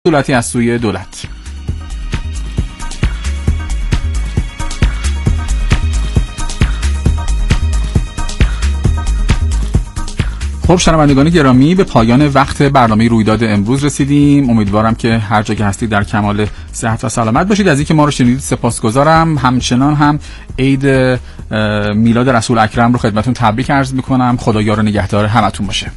دولتی از سوی دولت. خب شنوندگان گرامی، به پایان وقت برنامه رویداد امروز رسیدیم. امیدوارم که هر جا که هستید در کمال صحت و سلامت باشید. از اینکه ما رو شنیدید سپاسگزارم. همچنان هم عید میلاد رسول اکرم رو خدمتتون تبریک عرض میکنم. خدا یار و نگهدار همتون باشه.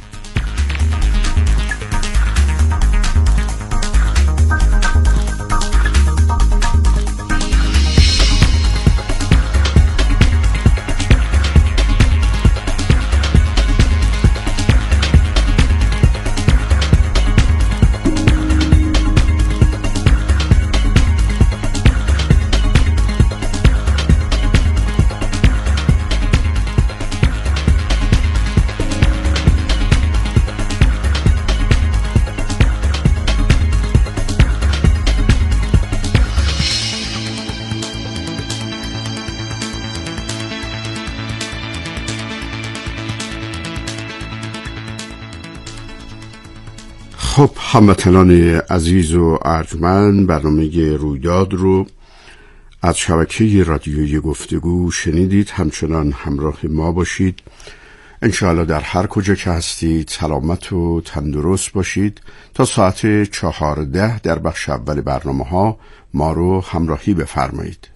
خب هموطنان عزیز و ارجمند، برنامه رویداد رو از شبکه رادیویی گفتگو شنیدید. همچنان همراه ما باشید. انشاءالله در هر کجا که هستید سلامت و تندرست باشید. تا ساعت 14 در بخش اول برنامه ها ما رو همراهی بفرمایید.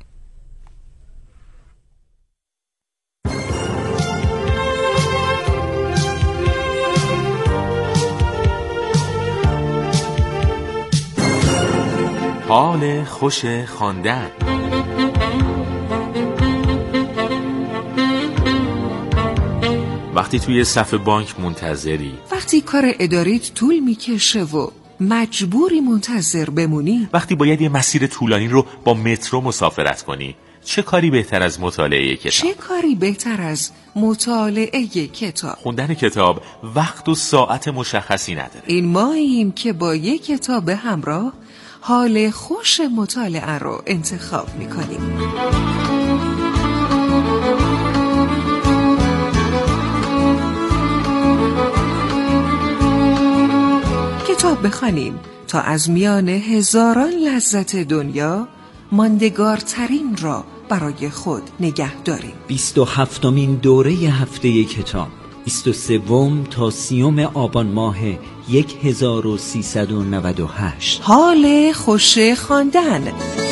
حال خوش خواندن. وقتی توی صف بانک منتظری، وقتی کار اداریت طول میکشه و مجبوری منتظر بمونی، وقتی باید یه مسیر طولانی رو با مترو مسافرت کنی، چه کاری بهتر از مطالعه کتاب؟ چه کاری بهتر از مطالعه کتاب؟ خوندن کتاب وقت و ساعت مشخصی نداره. این ماییم که با یک کتاب همراه حال خوش مطالعه رو انتخاب میکنیم. کتاب بخوانیم تا از میان هزاران لذت دنیا ماندگارترین را برای خود نگه داریم. 27مین دوره هفته کتاب، 23 تا 30 آبان ماه 1398. حال خوش خواندن.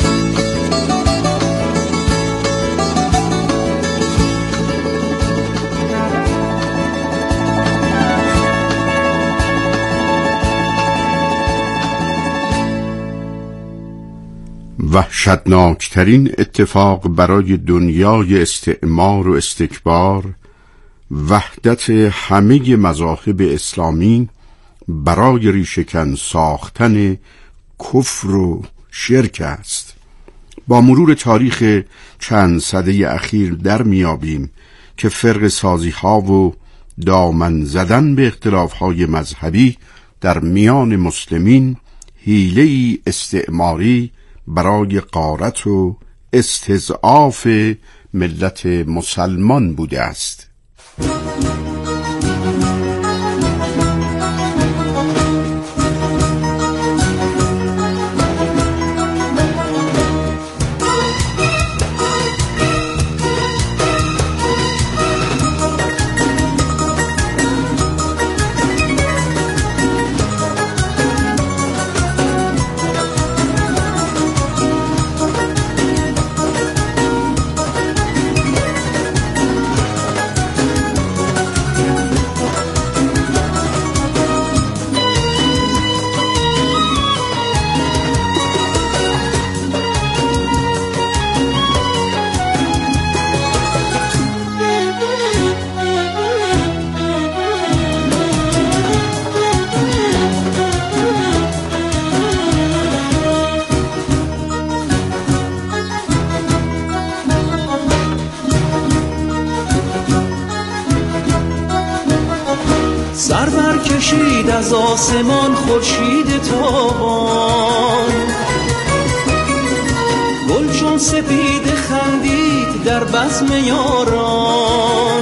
وحشتناکترین اتفاق برای دنیای استعمار و استکبار وحدت همه مذاهب اسلامی برای ریشه‌کن ساختن کفر و شرک است. با مرور تاریخ چند سده اخیر در میابیم که فرق سازی ها و دامن زدن به اختلاف های مذهبی در میان مسلمین حیله‌ای استعماری برای غارت و استضعاف ملت مسلمان بوده است. سر برکشید از آسمان خورشید تابان، گل چون سپید خندید در بزم یاران.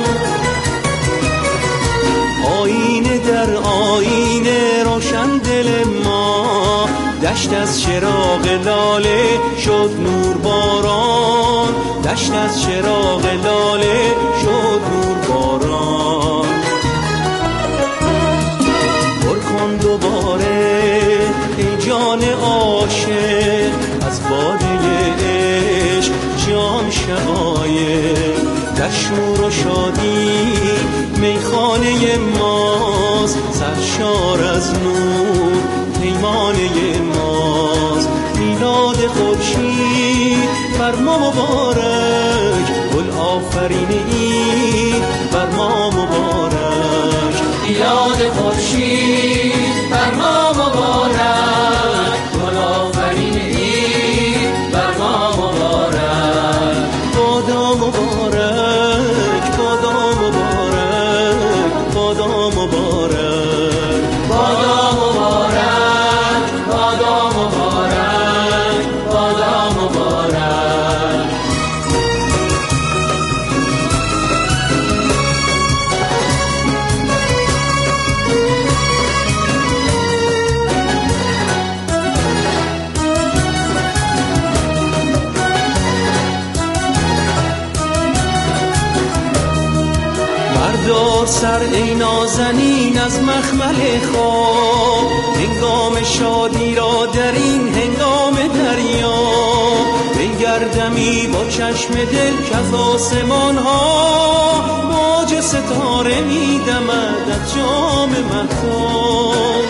آینه در آینه روشن دل ما دشت از چراغ لاله شد نور باران، دشت از چراغ لاله شد نور باران. پر کن دوباره ای جان عاشق از باده عشق جام شقایق، در شور و شادی میخانه ماست، سرشار از نور پیمانه ماست. میلاد خورشید بر ما مبارک، گل آفرین عید بر ما مبارک. میلاد خورشید بر ما مبارک، گل آفرین عید بر ما مبارک. بادا مبارک، بادا مبارک، بادا مبارک، بادا مبارک، بادا مبارک، بادا مبارک. بردار سر ای نازنین از مخمل خواب، هنگام شادی را در این هنگام دریا. بنگردمی با چشم دل کز آسمان ها، موج ستاره می دمد از جام مهتاب.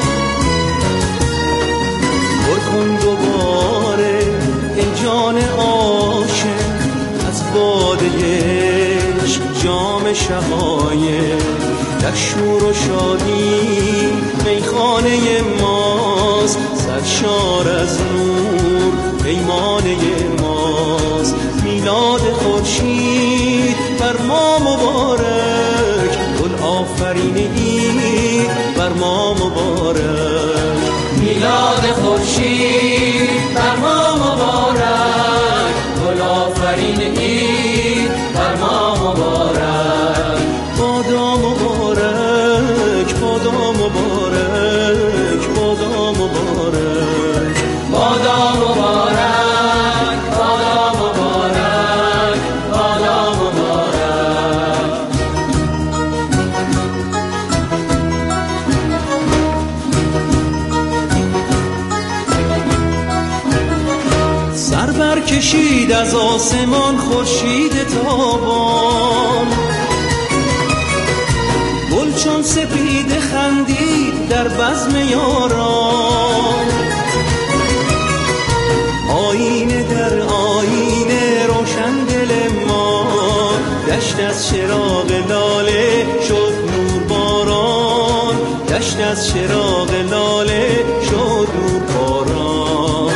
پر کن دوباره ای جان عاشق از باده عشق جام شقایق، در شور و شادی میخانه ماست، سرشار از نور پیمانه ماست. میلاد خورشید بر ما مبارک، گل آفرین عید بر ما مبارک. میلاد خورشید بر ما مبارک، گل آفرین عید بر ما مبارک. بادا مبارک، بادا مبارک، بادا مبارک، بادا مبارک، بادا مبارک، بادا مبارک. سر برکشید از آسمان خورشید تابان، گل چون سپیده خندید در بزم یاران. آینه در آینه روشن دل ما، دشت از چراغ لاله شد نور باران، دشت از چراغ لاله شد نور باران.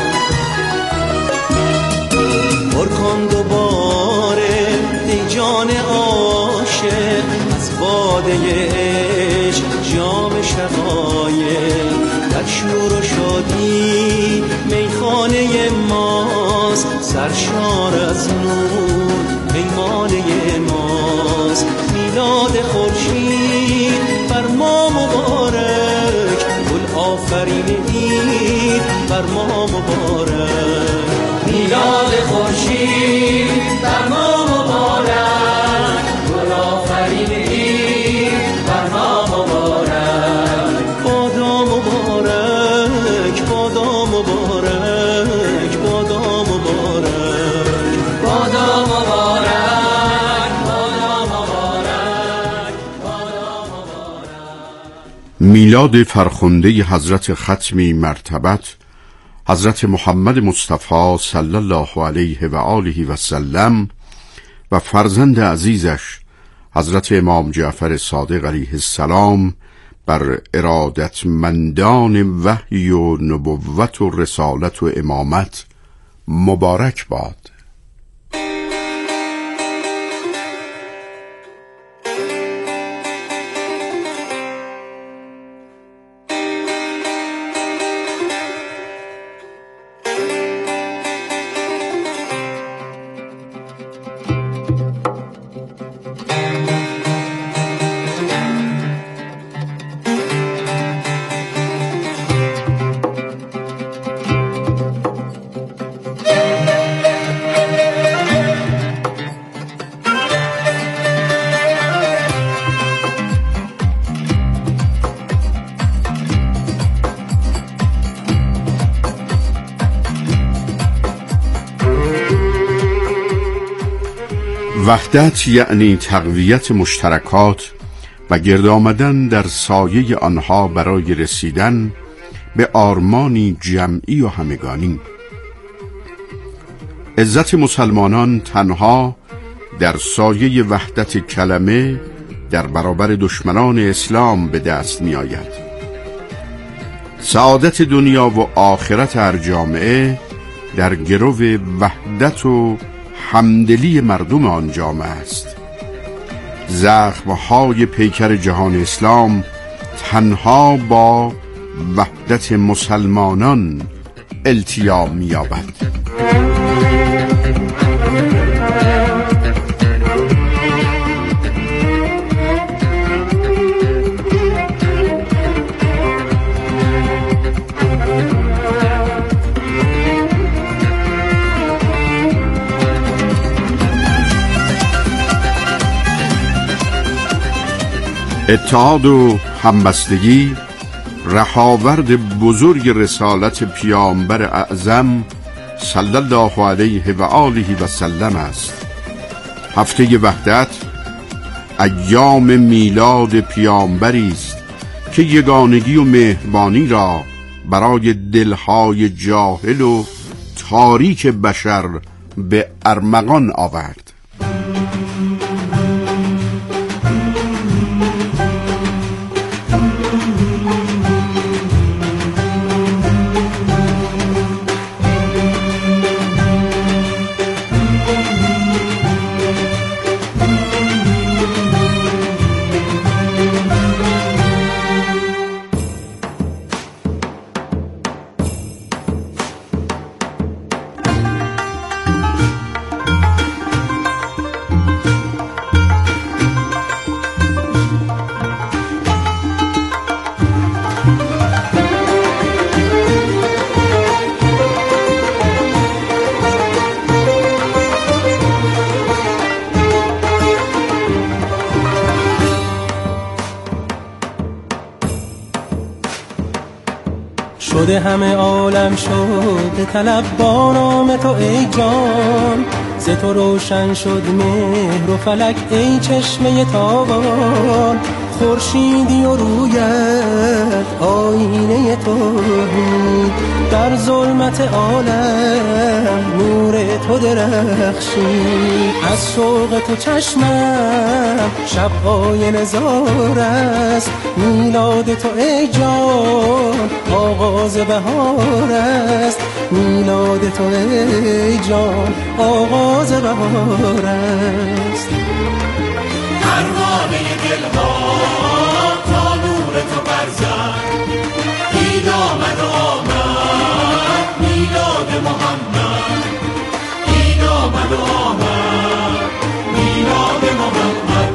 پر کن دوباره ای جان عاشق از باده عشق جام شقایق، در شور و شادی میخانه ماست، سرشار از نور پیمانه ماست. میلاد خورشید بر ما مبارک، گل آفرین عید بر ما مبارک. میلاد خورشید بر ما مبارک، گل آفرین عید بر ما مبارک. بادا مبارک، بادا مبارک، بادا مبارک، بادا مبارک، بادا مبارک، بادا مبارک. میلاد فرخنده حضرت ختمی مرتبت حضرت محمد مصطفی صلی الله علیه و آله و سلم و فرزند عزیزش حضرت امام جعفر صادق علیه السلام بر ارادتمندان وحی و نبوت و رسالت و امامت مبارک باد. وحدت یعنی تقویت مشترکات و گرد آمدن در سایه آنها برای رسیدن به آرمانی جمعی و همگانی. عزت مسلمانان تنها در سایه وحدت کلمه در برابر دشمنان اسلام به دست می آید. سعادت دنیا و آخرت هر جامعه در گرو وحدت و همدلی مردم آن جامعه است. زخم‌های پیکر جهان اسلام تنها با وحدت مسلمانان التیام می‌یابد. اتحاد و همبستگی رهاورد بزرگ رسالت پیامبر اعظم صلی الله علیه و آله و سلم است. هفته وحدت ایام میلاد پیامبری است که یگانگی و مهربانی را برای دلهای جاهل و تاریک بشر به ارمغان آورد. شده همه عالم شده طلب با نام تو ای جان، ز تو روشن شد مهر و فلک ای چشمه تابان. خورشیدی و رویت آینه توحید، در ظلمت عالم نور تو درخشید. از شوق تو چشمم شب آینه زار است، میلاد تو ای جان آغاز بهار است. میلاد تو ای جان آغاز بهار است. پروانه دلها تا نور تو برزد، عید آمد و آمد میلاد محمد. عید آمد و آمد میلاد محمد.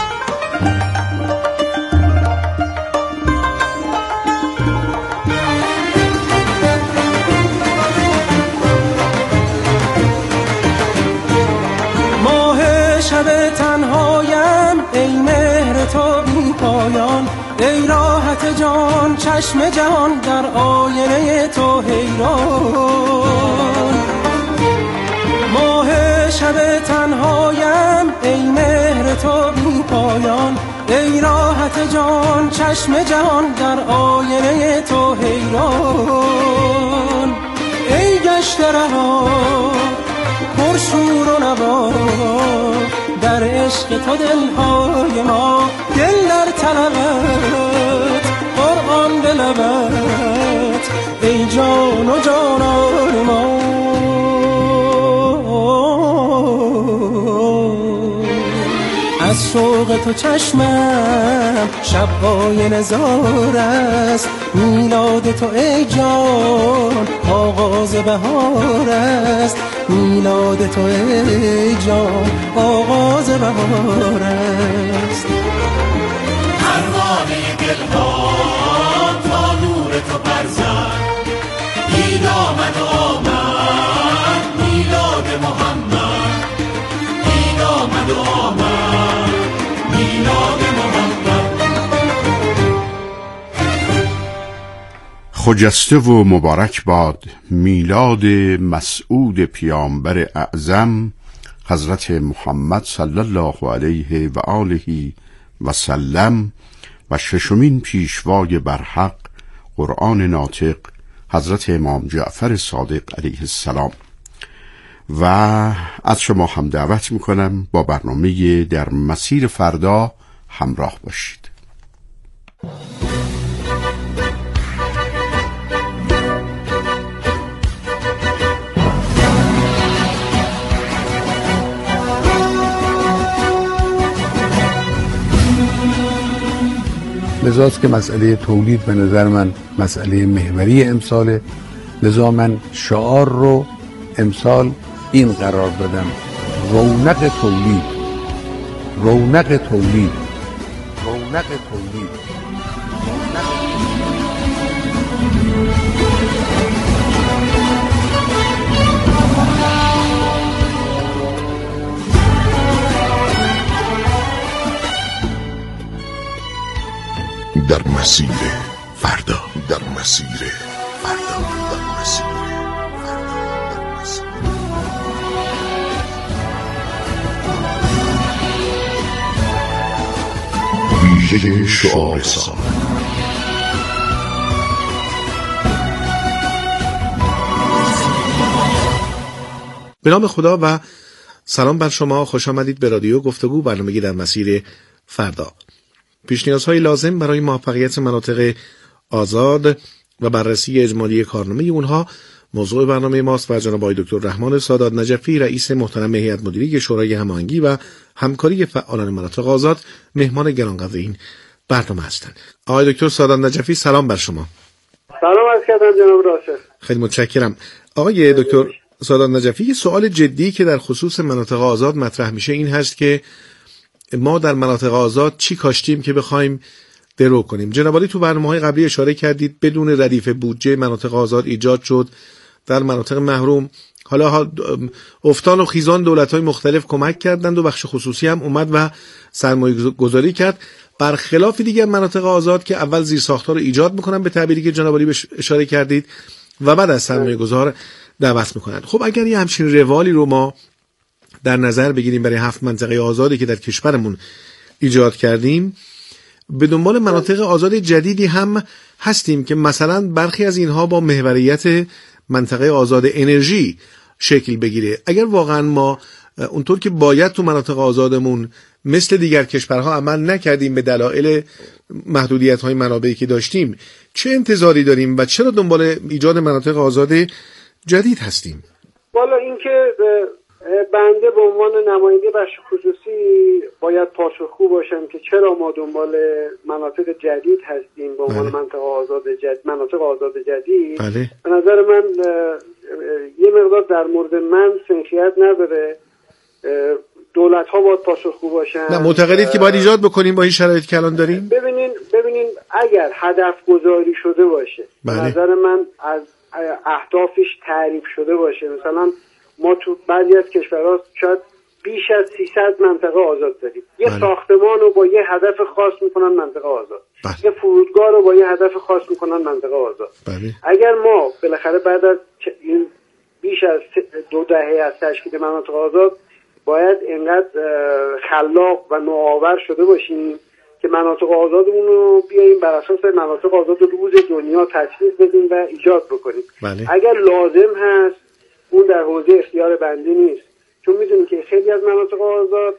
ماه شب تنهایم ای مهر تو بی پایان، ای راحت جان چشم جهان در آینه تو حیران. ماه شب تنهایم ای مهر تو بی پایان، ای راحت جان چشم جهان در آینه تو حیران. ای گشت رها پرشور و نوا، در عشق تو دلهای ما دل در طلبت، قرآن به لبت ای جان و جانان ما. از شوق تو چشمم شب آینه زار است، میلاد تو ای جان آغاز بهار است. میلاد تو ای جان آغاز بهار است. پروانه دلها تا نور تو برزد، عید آمد و آمد میلاد محمد. عید آمد و آمد میلاد محمد. خجسته و مبارک باد میلاد مسعود پیامبر اعظم حضرت محمد صلی الله علیه و آله و سلم و ششمین پیشوای برحق قرآن ناطق حضرت امام جعفر صادق علیه السلام. و از شما هم دعوت میکنم با برنامه در مسیر فردا همراه باشید. لذاست که مسئله تولید به نظر من مسئله محوری امساله. لذا من شعار رو امسال این قرار دادم: رونق تولید، رونق تولید، رونق تولید. در مسیر فردا، در مسیر فردا، در مسیر فردا، در مسیر. ویژه شعار سال. به نام خدا و سلام بر شما. خوش آمدید به رادیو گفتگو، برنامه‌ای در مسیر فردا. پیش نیازهای لازم برای موفقیت مناطق آزاد و بررسی اجمالی کارنامه اونها موضوع برنامه ماست و جناب آقای دکتر رحمان سادات نجفی، رئیس محترم هیئت مدیره شورای هماهنگی و همکاری فعالان مناطق آزاد، مهمان گرانقدر این برنامه هستند. آقای دکتر سادات نجفی، سلام بر شما. سلام عرض کردم جناب راسل. خیلی متشکرم. آقای دکتر سادات نجفی، یه سوال جدی که در خصوص مناطق آزاد مطرح میشه این هست که ما در مناطق آزاد چی کاشتیم که بخوایم درو کنیم؟ جناب عالی تو برنامه‌های قبلی اشاره کردید بدون ردیف بودجه مناطق آزاد ایجاد شد در مناطق محروم. حالا افتان و خیزان دولت‌های مختلف کمک کردند و بخش خصوصی هم اومد و سرمایه‌گذاری کرد، برخلاف دیگر مناطق آزاد که اول زیرساخت‌ها رو ایجاد می‌کنن به تعبیری که جناب عالی بهش اشاره کردید و بعد از سرمایه‌گذار دعوت می‌کنن. خب اگر یه همچین روالی رو ما در نظر بگیریم برای 7 منطقه آزادی که در کشورمون ایجاد کردیم، به دنبال مناطق آزاد جدیدی هم هستیم که مثلا برخی از اینها با محوریت منطقه آزاد انرژی شکل بگیره. اگر واقعا ما اونطور که باید تو مناطق آزادمون مثل دیگر کشورها عمل نکردیم به دلایل محدودیت‌های منابعی که داشتیم، چه انتظاری داریم و چرا دنبال ایجاد مناطق آزاد جدید هستیم؟ والا اینکه بنده به عنوان نماینده بخش خصوصی باید پاسخگو باشم که چرا ما دنبال مناطق جدید هستیم به عنوان مناطق آزاد جدید. بله. به نظر من یه مقدار در مورد من سنخیت نداره. دولت ها باید پاسخگو باشن. نه، معتقدید که باید ایجاد بکنیم با این شرایطی که الان داریم؟ ببینین اگر هدف گذاری شده باشه، به نظر من از اهدافش تعریف شده باشه، مثلا ما تو بعضی از کشورها شاید بیش از 300 منطقه آزاد داریم. یه ساختمان رو با یه هدف خاص میکنن منطقه آزاد. یه فرودگاه رو با یه هدف خاص میکنن منطقه آزاد. اگر ما بالاخره بعد از این بیش از 2 دهه از تشکیل مناطق آزاد باید اینقدر خلاق و نوآور شده باشیم که مناطق آزادمون رو بیاییم بر اساس مناطق آزاد روز دنیا تجویز بدیم و ایجاد بکنیم. اگر لازم هست اون در حوزه اختیار بنده نیست، چون میدونیم که خیلی از مناطق آزاد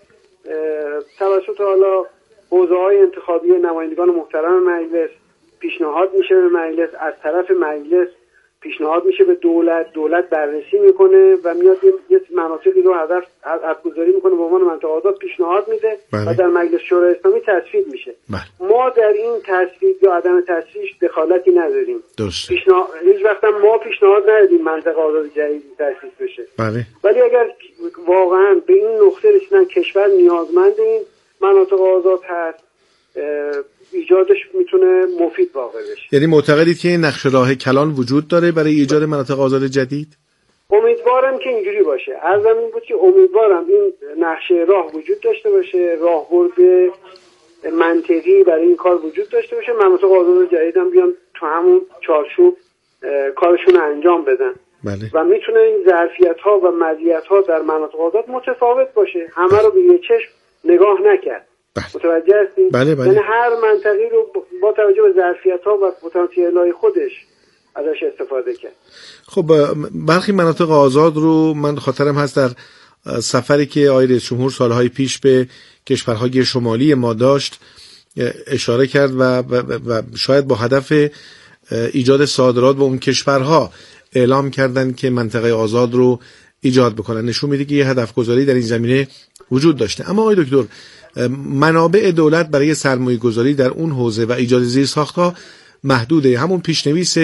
توسط حالا حوزه‌های انتخابی نمایندگان محترم مجلس پیشنهاد میشه به مجلس، از طرف مجلس پیشنهاد میشه به دولت بررسی میکنه و میاد یه مناطقی رو هدف گذاری میکنه به عنوان مناطق آزاد پیشنهاد میده و در مجلس شورای اسلامی تصویب میشه. ما در این تصویب یا عدم تصویبش دخالتی نداریم. هیچ وقت ما پیشنهاد ندادیم منطقه آزاد جدید تصویب بشه. ولی اگر واقعا به این نقطه رسیدن کشور نیازمند این مناطق آزاد هست، ایجادش میتونه مفید واقع بشه. یعنی معتقدید که این نقش راه کلان وجود داره برای ایجاد مناطق آزاد جدید؟ امیدوارم که اینجوری باشه. عرضم این بود که امیدوارم این نقشه راه وجود داشته باشه، راهبرد منطقی برای این کار وجود داشته باشه، مناطق آزاد جدید هم بیان تو همون چارچوب کارشون رو انجام بدن. بله. و میتونه این ظرفیت‌ها و مزیت‌ها در مناطق آزاد متفاوت باشه، همه رو به یک چشم نگاه نکرد. متوجه هستید؟ بله بله. یعنی هر منطقی رو با توجه به ظرفیت‌ها و پتانسیل‌های خودش ازش استفاده کرد. خب برخی مناطق آزاد رو من خاطرم هست در سفری که آقای رئیس جمهور سالهای پیش به کشورهای شمالی ما داشت اشاره کرد و شاید با هدف ایجاد صادرات به اون کشورها اعلام کردن که منطقه آزاد رو ایجاد بکنن. نشون میده که یه هدف گذاری در این زمینه وجود داشته. اما آقای دکتر، منابع دولت برای سرمایه گذاری در اون حوزه و ایجاد زیرساخت‌ها محدوده. همون پیشنویس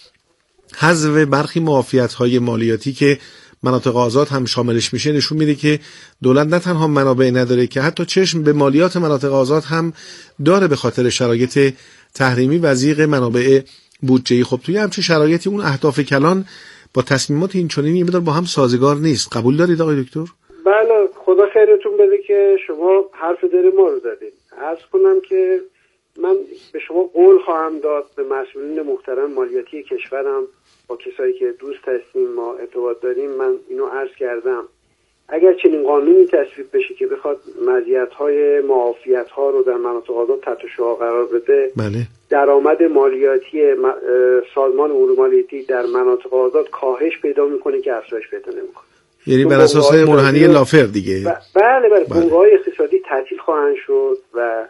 حذف برخی معافیت‌های مالیاتی که مناطق آزاد هم شاملش میشه نشون میده که دولت نه تنها منابع نداره که حتی چشم به مالیات مناطق آزاد هم داره به خاطر شرایط تحریمی و ضیق منابع بودجه‌ای. خب توی همچین شرایطی اون اهداف کلان با تصمیمات این چنینی یه مقدار با هم سازگار نیست. قبول دارید آقای دکتر؟ بله، خدا خیرتون بده که شما حرف دل ما رو زدید. عرض کنم که من به شما قول خواهم داد به مسئولین محترم مالیاتی کشورم، با کسایی که دوست هستیم ما ارتباط داریم، من اینو عرض کردم اگر چنین قانونی تصویب بشه که بخواد مزیت‌های معافیت‌ها رو در مناطق آزاد تحت شعاع قرار بده، بله. درآمد مالیاتی سازمان امور مالیاتی در مناطق آزاد کاهش پیدا میکنه که افزایش پیدا نمیکنه. یعنی بر اساس منحنی لافر دیگه. بله بنگاه‌های اقتصادی تعطیل خواهند شد و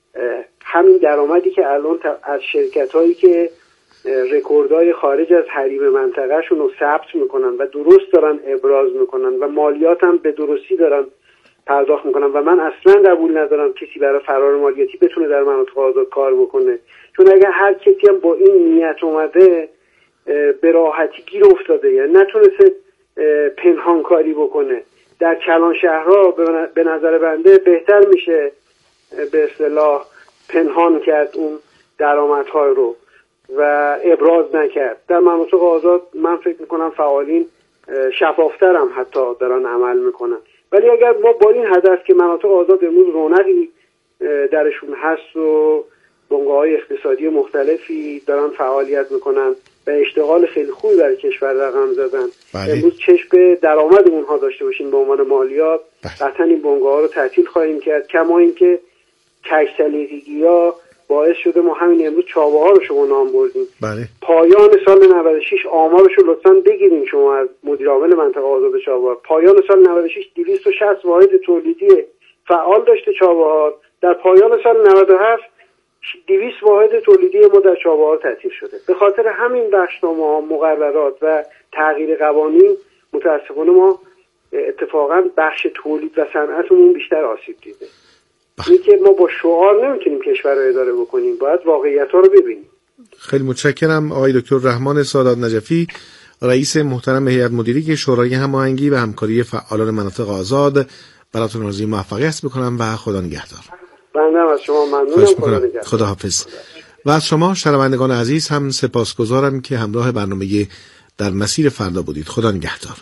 همین درآمدی که الان از شرکت‌هایی که رکوردهای خارج از حریم منطقه‌شون رو ثبت میکنن و درست دارن ابراز میکنن و مالیات هم به درستی دارن پرداخت میکنن و من اصلا قبول ندارم کسی برای فرار مالیاتی بتونه در مناطق آزاد کار بکنه، چون اگر هر کسی هم با این نیت اومده به راحتی گیر افتاده، یعنی نتونسته پنهان کاری بکنه. در کلان شهرها به نظر بنده بهتر میشه به اصطلاح پنهان کرد اون درآمدها رو و ابراز نکرد. در مناطق آزاد من فکر میکنم فعالین شفافتر هم حتی دارن عمل میکنن. ولی اگر ما با این هدف که مناطق آزاد امروز رونقی درشون هست و بنگاه‌های اقتصادی مختلفی دارن فعالیت میکنن و اشتغال خیلی خوبی برای کشور رقم زدن، امروز چشم به درآمد اونها داشته باشیم به عنوان مالیات، قطعا این بنگاه‌ها رو تعطیل خواهیم کرد. کما اینکه کج سلیقگی‌ها باعث شده ما همین امروز چابهار رو شما نام بردیم. بله. پایان سال 96 آمارش رو لطفاً بگیریم شما از مدیر عامل منطقه آزاد چابهار. پایان سال 96 260 واحد تولیدی فعال داشته چابهار. در پایان سال 97 200 واحد تولیدی ما در چابهار تعطیل شده. به خاطر همین بخشنامه‌ها، مقررات و تغییر قوانین متأسفانه ما اتفاقاً بخش تولید و صنعتمون بیشتر آسیب دیده. این که ما با شعار نمیتونیم کشور رو اداره بکنیم، باید واقعیت‌ها رو ببینیم. خیلی متشکرم آقای دکتر رحمان سادات نجفی، رئیس محترم هیئت مدیره شورای هماهنگی و همکاری فعالان مناطق آزاد. براتون آرزوی موفقیت می‌کنم و خدا نگهدار. بنده از شما ممنونم. خدا نگهدار. خداحافظ. و از شما شنوندگان عزیز هم سپاسگزارم که همراه برنامه در مسیر فردا بودید. خدا نگهدار.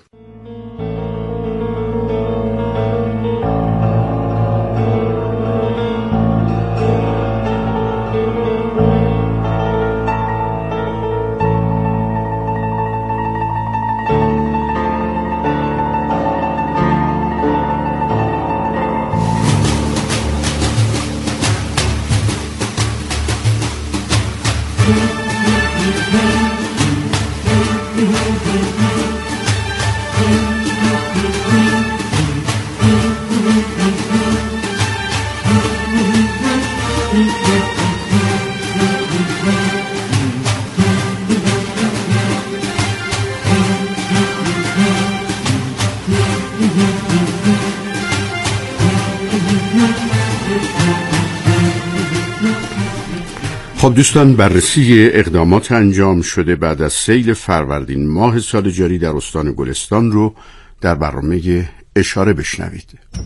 خب دوستان، بررسی اقدامات انجام شده بعد از سیل فروردین ماه سال جاری در استان گلستان رو در برنامه اشاره بشنوید.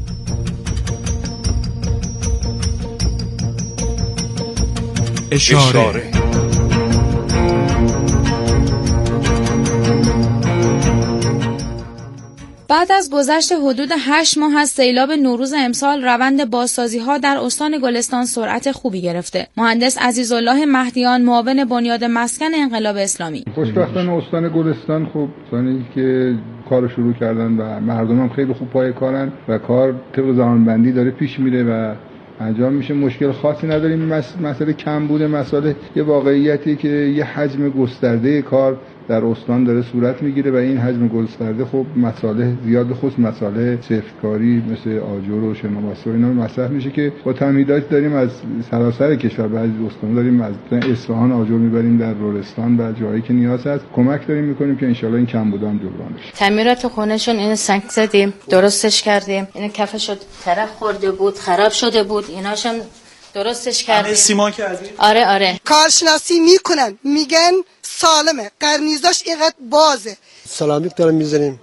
اشاره. بعد از گذشت حدود 8 ماه از سیلاب نوروز امسال روند بازسازی‌ها در استان گلستان سرعت خوبی گرفته. مهندس عزیزالله مهدیان معاون بنیاد مسکن انقلاب اسلامی: خوشبختانه استان گلستان خوب استانی که کارو شروع کردن و مردم هم خیلی خوب پای کارن و کار طبق زمانبندی داره پیش میره و انجام میشه. مشکل خاصی نداریم. مسئله کم بوده مسئله یه واقعیتی که یه حجم گسترده کار در استان داره صورت میگیره و این حجم گسترده خب مسائل زیاد خصوص مسائل سفتکاری مثل آجر و شنابسته و اینا مطرح میشه که با تمهیدات داریم از سراسر کشور بعضی استان داریم از اصفهان آجر میبریم در لرستان و جایی که نیاز هست کمک داریم میکنیم که ان این کم بودن جبران بشه. تعمیرات خونهشون اینو سنگ زدیم درستش کردیم. این کفشو ترک خورده بود خراب شده بود ایناشم درستش کردیم. سیمان کردیم. آره کارشناسی میکنن میگن سالمه قرنیزاش اینقدر بازه سلامیک داریم میزنیم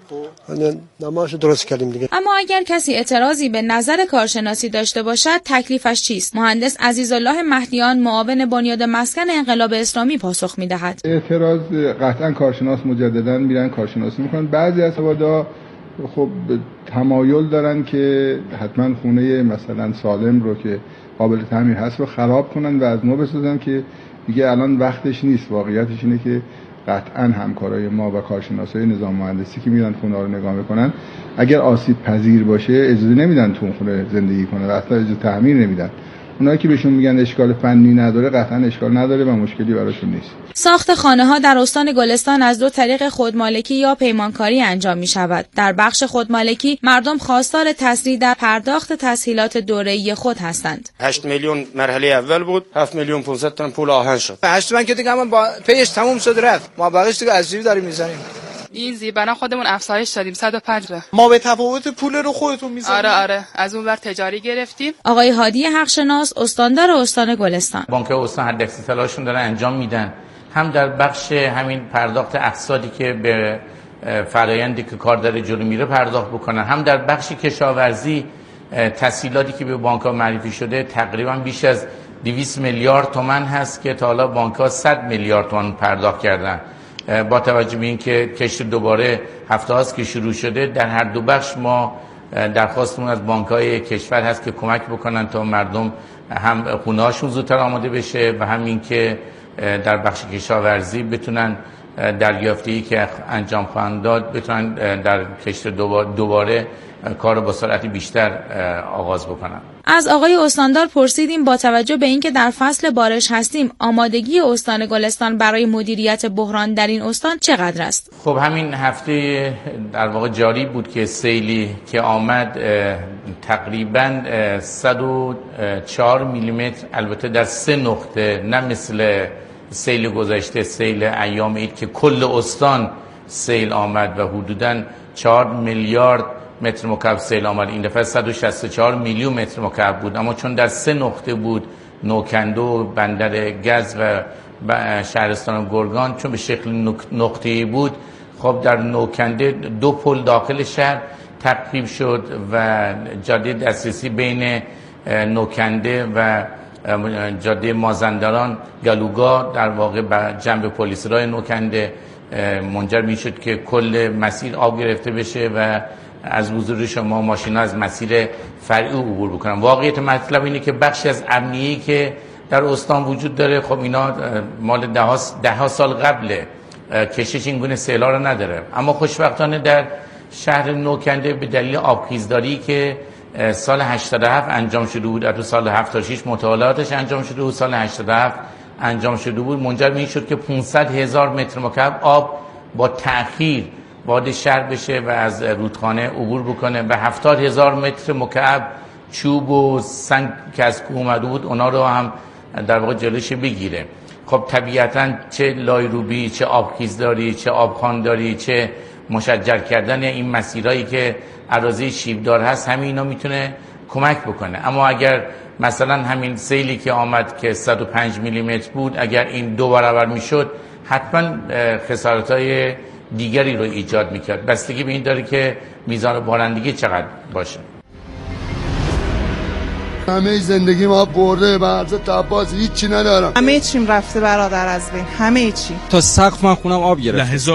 نماشو درست کردیم دیگه. اما اگر کسی اعتراضی به نظر کارشناسی داشته باشد تکلیفش چیست؟ مهندس عزیزالله مهدیان معاون بنیاد مسکن انقلاب اسلامی پاسخ میدهد. اعتراض قطعا کارشناس مجددا میرن کارشناسی میکنن. بعضی از هوادارا خب تمایل دارن که حتما خونه مثلا سالم رو که قابل تعمیر هست رو خراب کنن و از نو بسازن که دیگه الان وقتش نیست. واقعیتش اینه که قطعا همکارای ما و کارشناسای نظام مهندسی که میرن خونه رو نگاه میکنن اگر آسیب پذیر باشه اجازه نمیدن تو خونه زندگی کنه و اصلا اجازه تعمیر نمیدن. اونایی که بهشون میگن اشکال فنی نداره قطعا اشکال نداره و مشکلی براشون نیست. ساخت خانه‌ها در استان گلستان از 2 طریق خودمالکی یا پیمانکاری انجام می‌شود. در بخش خودمالکی مردم خواستار تسریع در پرداخت تسهیلات دوره‌ای خود هستند. 8 میلیون مرحله اول بود 7 میلیون 500 تا پول آهن شد. 8 من که دیگه همون با پیش تموم شد رفت. ما باقیش دیگه از جیب داریم می‌زنیم. این زیبنا خودمون افزایش دادیم 105 ما به تفاوت پول رو خودتون می‌ذاریم. آره از اون ور تجاری گرفتیم. آقای هادی حقشناس استاندار استان گلستان: بانک استان حداکثر تلاششون دارن انجام میدن هم در بخش همین پرداخت اقساطی که به فرآیندی که کار داره جلو میره پرداخت بکنن هم در بخش کشاورزی تسهیلاتی که به بانک‌ها معرفی شده تقریبا بیش از 200 میلیارد تومان هست که تا حالا بانک‌ها 100 میلیارد تومان پرداخت کردن. با توجه به اینکه کشت دوباره هفته هاست که شروع شده در هر دو بخش ما درخواستمون از بانک‌های کشور هست که کمک بکنن تا مردم هم خونه‌هاشون زودتر آماده بشه و هم اینکه در بخش کشاورزی بتونن دریافته‌ای که انجام خواهند داد بتونن در کشت دوباره کار با سرعت بیشتر آغاز بکنن. از آقای استاندار پرسیدیم با توجه به اینکه در فصل بارش هستیم آمادگی استان گلستان برای مدیریت بحران در این استان چقدر است؟ خب همین هفته در واقع جاری بود که سیلی که آمد تقریبا 104 میلیمتر البته در 3 نقطه نه مثل سیل گذشته سیل ایام عید که کل استان سیل آمد و حدوداً 4 میلیارد متر مکعب سیل آمد. این دفعه 164 میلیون متر مکعب بود اما چون در 3 نقطه بود نوکنده و بندر گز و شهرستان گرگان چون به شکل نقطه‌ای بود خب در نوکنده 2 پل داخل شهر تخریب شد و جاده دسترسی بین نوکنده و جاده مازندران گلوگاه در واقع به جنب پلیس راه نوکنده منجر می شد که کل مسیر آب گرفته بشه و از حضور شما ماشینا از مسیر فرعی عبور بکنن. واقعیت مطلب اینه که بخشی از امنیه‌ای که در استان وجود داره خب اینا مال ده ها سال قبله کشش این گونه سیلا رو نداره اما خوشبختانه در شهر نوکنده به دلیل آبخیزداری که سال 87 انجام شده بود از سال 76 مطالعاتش انجام شده بود سال 87 انجام شده بود منجر به این شد که 500,000 متر مکعب آب با تأخیر وارد شهر بشه و از رودخانه عبور بکنه و 70,000 متر مکعب چوب و سنگ که از کوه اومده بود اونا رو هم در واقع جلوش بگیره. خب طبیعتاً چه لایروبی چه آبخیزداری چه آبخوانداری چه مشجر کردن این مسیرهایی که اراضی شیبدار هست همین اینا میتونه کمک بکنه. اما اگر مثلا همین سیلی که آمد که 105 میلیمتر بود اگر این 2 برابر میشد حتما خسارت‌های دیگری رو ایجاد میکرد. بستگی به این داره که میزان بارندگی چقدر باشه. همه زندگی ما برده به عرض تباز هیچی ندارم. همه چیم رفته برادر از بین همه چی. تا سقف من خونم آب گرفت.